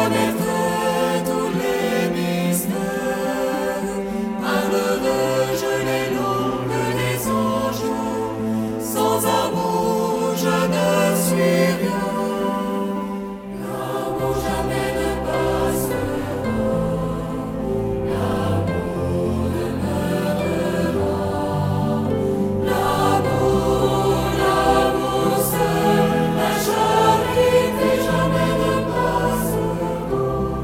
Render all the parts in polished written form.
connaître tous les mystères, parlerai-je les langues des anges? Sans amour, je ne suis rien. L'amour jamais ne passera, l'amour demeurera. L'amour seul, la charité jamais ne passera,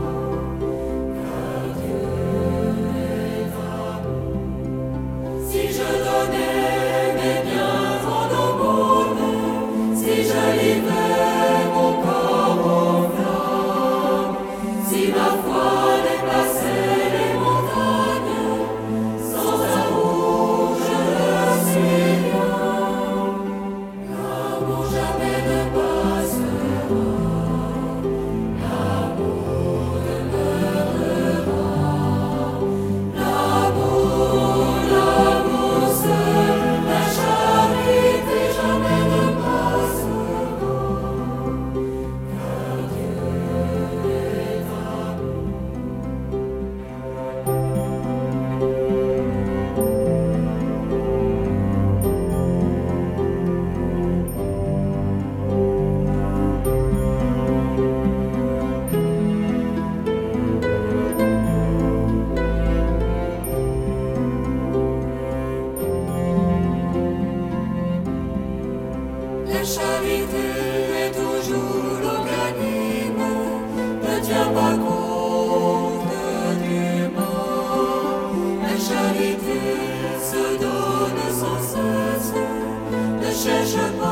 car Dieu est amour. Si je donnais mes biens en aumône, si je livrais mon corps aux flammes, si ma foi dépassait les montagnes, sans amour je ne suis rien. L'amour jamais ne passera, l'amour demeurera. L'amour seul, la charité jamais ne passera, car Dieu est amour. La charité est toujours l'organisme, ne tient pas compte du mal. La charité se donne sans cesse, ne cherche pas